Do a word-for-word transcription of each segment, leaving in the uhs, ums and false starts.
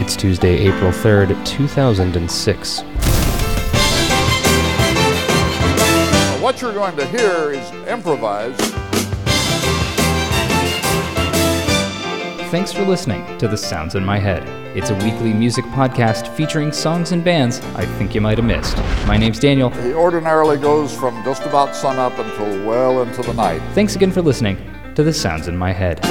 It's Tuesday, April third, two thousand six. What you're going to hear is improvised. Thanks for listening to The Sounds in My Head. It's a weekly music podcast featuring songs and bands I think you might have missed. My name's Daniel. He ordinarily goes from just about sunup until well into the night. Thanks again for listening to The Sounds in My Head.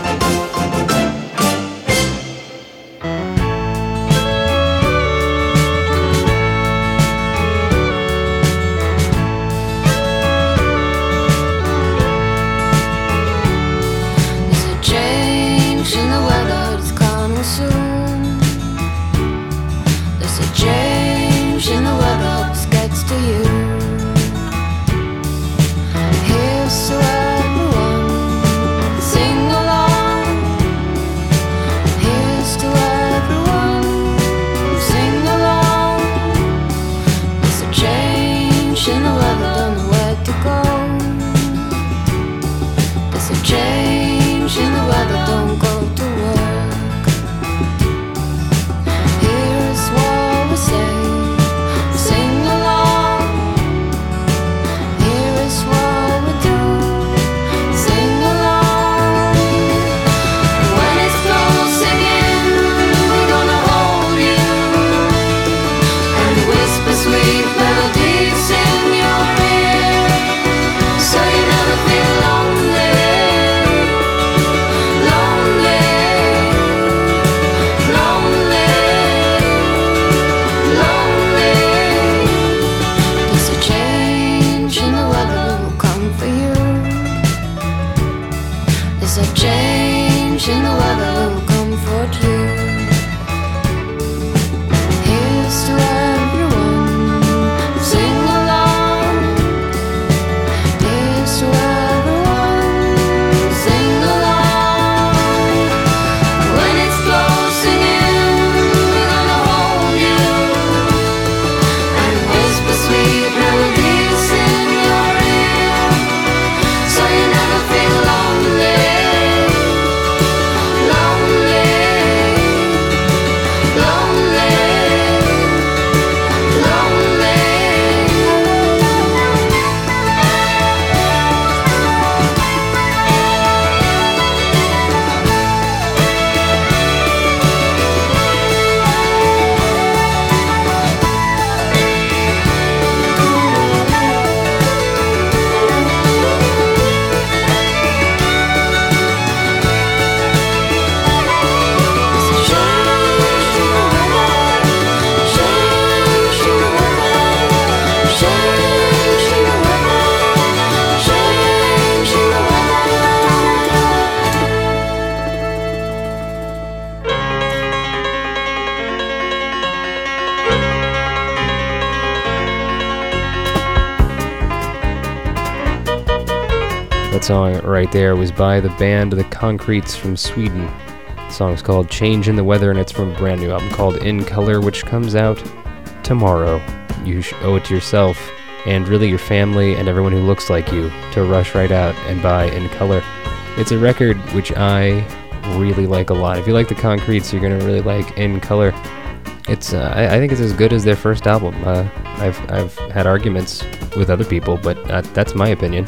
That song right there was by the band The Concretes from Sweden. The song's called Change in the Weather, and it's from a brand new album called In Color, which comes out tomorrow. You owe it to yourself and really your family and everyone who looks like you to rush right out and buy In Color. It's a record which I really like a lot. If you like The Concretes, you're going to really like In Color. It's uh, I, I think it's as good as their first album. Uh, I've I've had arguments with other people, but uh, that's my opinion.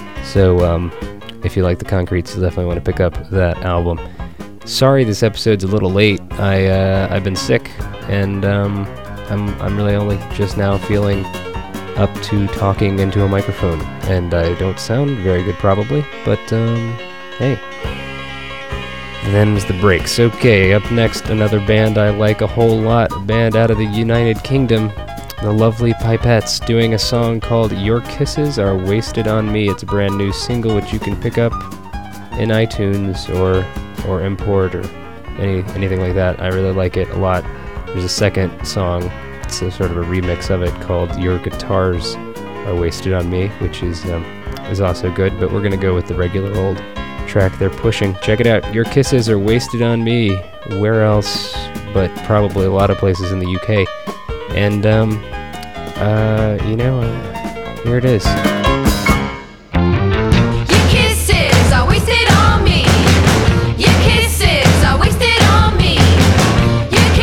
So um, if you like The Concretes, you'll definitely want to pick up that album. Sorry this episode's a little late. I, uh, I've been sick, and um, I'm, I'm really only just now feeling up to talking into a microphone. And I don't sound very good probably, but um, hey. And them's the breaks. Okay, up next, another band I like a whole lot. A band out of the United Kingdom. The Lovely Pipettes doing a song called Your Kisses Are Wasted on Me. It's a brand new single which you can pick up in iTunes or or import or any anything like that. I really like it a lot. There's a second song, it's a sort of a remix of it called Your Guitars Are Wasted on Me, which is um, is also good, but we're gonna go with the regular old track they're pushing. Check it out. Your Kisses Are Wasted on Me. Where else but probably a lot of places in the U K. And, um, uh, you know, uh, here it is. Your kisses are wasted on me. Your kisses are wasted on me. Your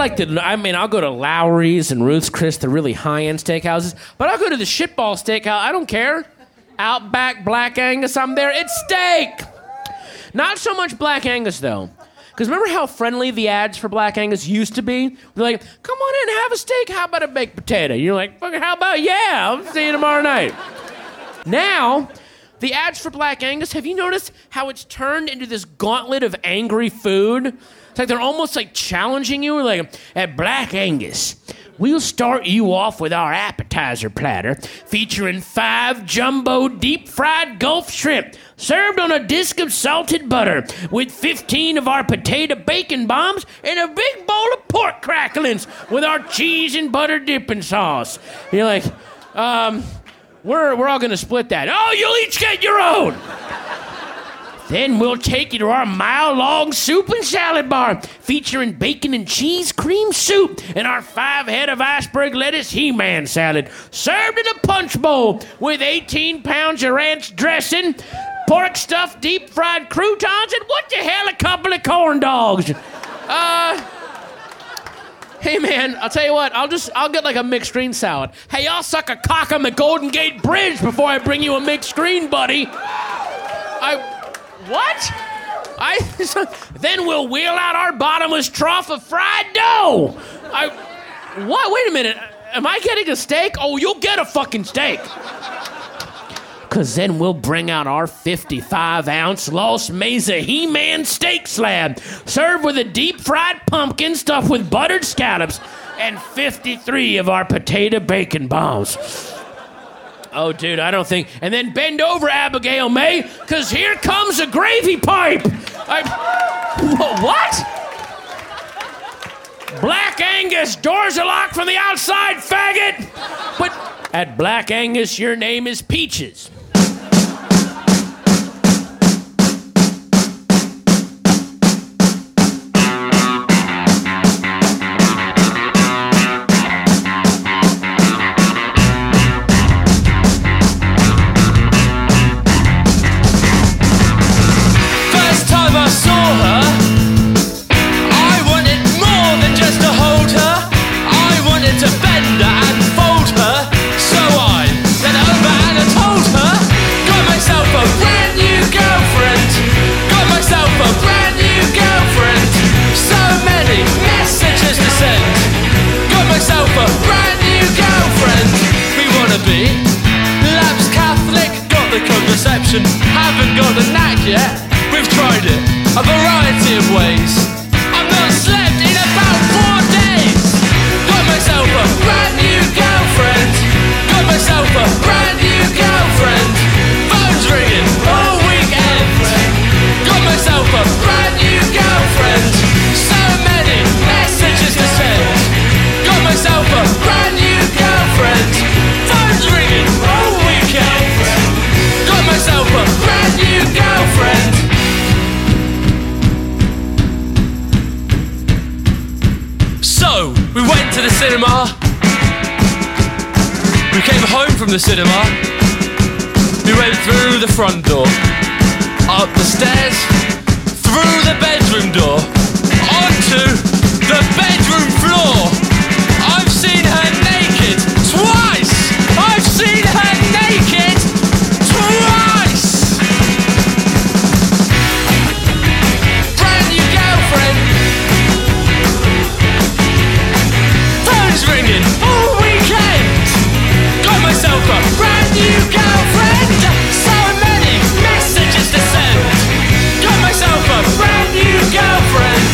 like the, I mean, I'll go to Lowry's and Ruth's Chris, the really high-end steakhouses, but I'll go to the shitball steakhouse. I don't care. Outback, Black Angus, I'm there. It's steak. Not so much Black Angus, though. Because remember how friendly the ads for Black Angus used to be? They're like, come on in, have a steak. How about a baked potato? You're like, fucking, how about, yeah, I'll see you tomorrow night. Now, the ads for Black Angus, have you noticed how it's turned into this gauntlet of angry food? It's like they're almost like challenging you. Like, at Black Angus, we'll start you off with our appetizer platter featuring five jumbo deep-fried Gulf shrimp served on a disc of salted butter with fifteen of our potato bacon bombs and a big bowl of pork cracklings with our cheese and butter dipping sauce. You're like, um, we're, we're all going to split that. Oh, you'll each get your own. Then we'll take you to our mile-long soup and salad bar featuring bacon and cheese cream soup and our five head of iceberg lettuce He-Man salad served in a punch bowl with eighteen pounds of ranch dressing, pork stuffed deep-fried croutons, and what the hell, a couple of corn dogs. Uh, hey, man, I'll tell you what, I'll just, I'll get like a mixed green salad. Hey, I'll suck a cock on the Golden Gate Bridge before I bring you a mixed green, buddy. I... What? I then we'll wheel out our bottomless trough of fried dough. I what? Wait a minute. Am I getting a steak? Oh, you'll get a fucking steak. Cause then we'll bring out our fifty-five ounce Los Mesa He-Man steak slab, served with a deep fried pumpkin stuffed with buttered scallops, and fifty-three of our potato bacon bombs. Oh, dude, I don't think... And then bend over, Abigail May, because here comes a gravy pipe. I... What? Black Angus, doors are locked from the outside, faggot. But at Black Angus, your name is Peaches. Haven't got the knack yet. We've tried it a variety of ways. I've not slept in about four days. Got myself a brand new girlfriend. Got myself a brand new girlfriend. Phone's ringing all weekend. Got myself a brand new girlfriend. So many messages to send. Got myself a brand new girlfriend. Phone's ringing all weekend. Got myself a brand new girlfriend. So, we went to the cinema. We came home from the cinema. We went through the front door, up the stairs, through the bedroom door, onto the bedroom floor. I've seen her naked twice. I've seen her naked twice. Brand new girlfriend. Phone's ringing all weekend. Got myself a brand new girlfriend. So many messages to send. Got myself a brand new girlfriend.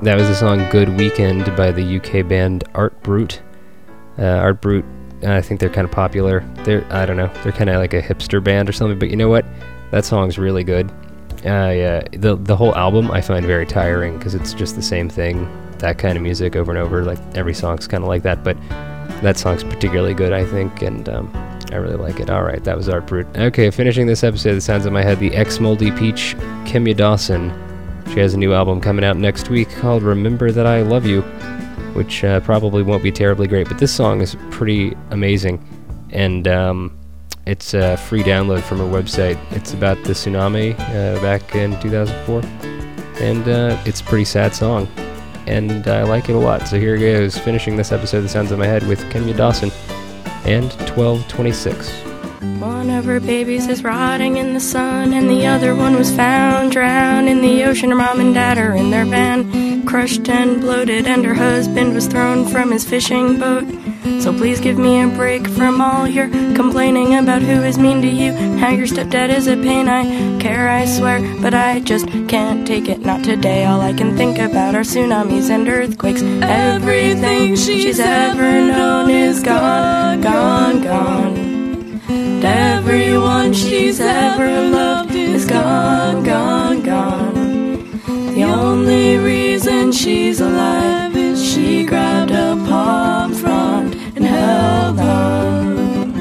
That was the song Good Weekend by the U K band Art Brut. Uh, Art Brut, uh, I think they're kind of popular. They're, I don't know, they're kind of like a hipster band or something, but you know what? That song's really good. Uh, yeah, the, the whole album I find very tiring because it's just the same thing, that kind of music over and over. Like, every song's kind of like that, but that song's particularly good, I think, and um, I really like it. All right, that was Art Brut. Okay, finishing this episode, the sounds in my head, the ex-Moldy Peach, Kimya Dawson. She has a new album coming out next week called Remember That I Love You, which uh, probably won't be terribly great, but this song is pretty amazing, and um, it's a free download from her website. It's about the tsunami uh, back in two thousand four, and uh, it's a pretty sad song, and I like it a lot. So here it goes, finishing this episode of The Sounds in My Head with Kimya Dawson and twelve twenty-six. One of her babies is rotting in the sun, and the other one was found drowned in the ocean. Her mom and dad are in their van, crushed and bloated, and her husband was thrown from his fishing boat. So please give me a break from all your complaining about who is mean to you, how your stepdad is a pain. I care, I swear, but I just can't take it, not today. All I can think about are tsunamis and earthquakes. Everything she's ever known is gone, gone, gone. And everyone she's ever loved is gone, gone, gone. The only reason she's alive is she grabbed a palm frond and held on.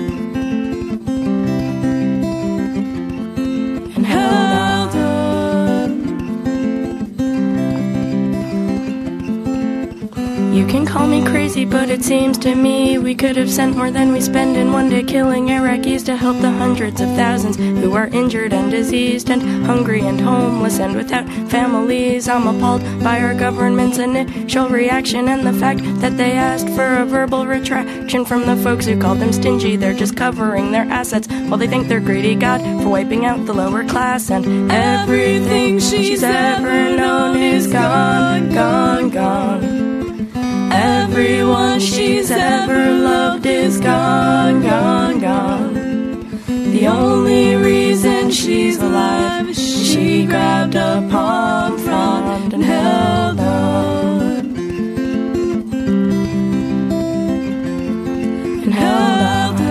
And held on. You can call me crazy, but it seems to me we could have sent more than we spend in one day killing Iraqis to help the hundreds of thousands who are injured and diseased and hungry and homeless and without families. I'm appalled by our government's initial reaction and the fact that they asked for a verbal retraction from the folks who called them stingy. They're just covering their assets while they think they're greedy God for wiping out the lower class. And everything she's ever known is gone, gone, gone. Everyone she's ever loved is gone, gone, gone. The only reason she's alive is she grabbed a palm frond and held on. And held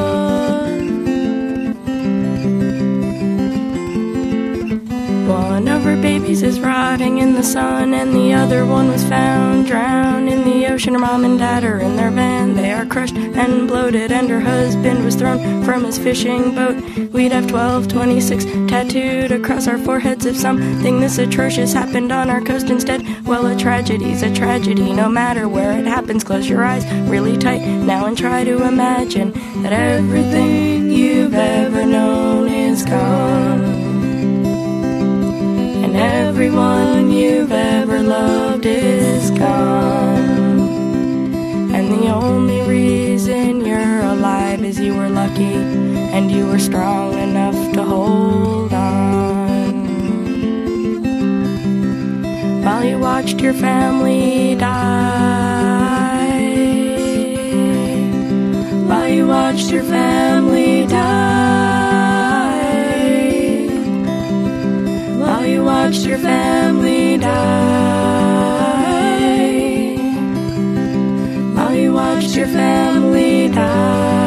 on. One of her babies is rotting in the sun, and the other one was found drowned in the ocean. Her mom and dad are in their van. They are crushed and bloated, and her husband was thrown from his fishing boat. We'd have twelve twenty-six tattooed across our foreheads if something this atrocious happened on our coast instead. Well, a tragedy's a tragedy, no matter where it happens. Close your eyes really tight now and try to imagine that everything you've ever known is gone. And everyone you've ever loved is gone. And the only reason you're alive is you were lucky and you were strong enough to hold on. While you watched your family die. While you watched your family die. While you watched your family die. While you watched your family die.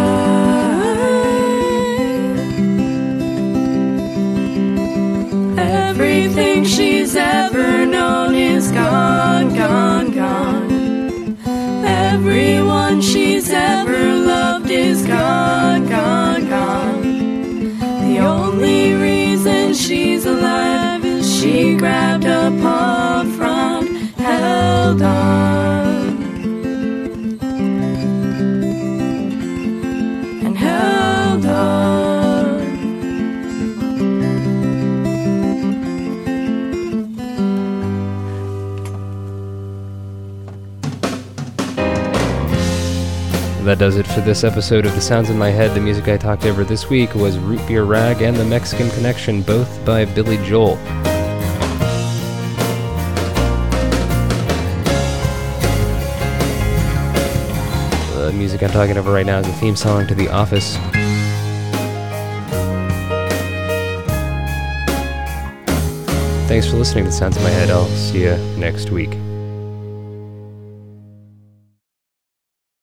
Everything she's ever known is gone, gone, gone. Everyone she's ever loved is gone, gone, gone. The only reason she's alive is she grabbed a palm frond, held on. And held on. That does it for this episode of The Sounds in My Head. The music I talked over this week was Root Beer Rag and The Mexican Connection, both by Billy Joel. The music I'm talking over right now is the theme song to The Office. Thanks for listening to The Sounds in My Head. I'll see you next week.